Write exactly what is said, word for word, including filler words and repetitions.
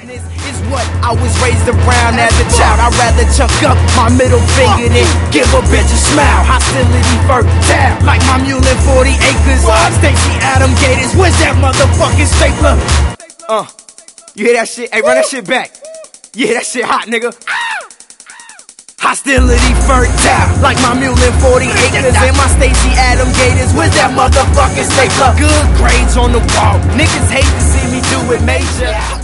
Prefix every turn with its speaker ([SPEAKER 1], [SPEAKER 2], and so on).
[SPEAKER 1] Business is what I was raised around as a child. I'd rather chuck up my middle finger than give a bitch a smile. Hostility fertile, like my mule in forty acres. Stacey Adam Gators, where's that motherfucking stapler? Uh, you hear that shit? Hey, run that shit back. Yeah, that shit hot, nigga. Hostility fertile, like my mule in forty acres. And my Stacey Adam Gators, where's that motherfucking stapler? Good grades on the wall, niggas hate to see me do it major.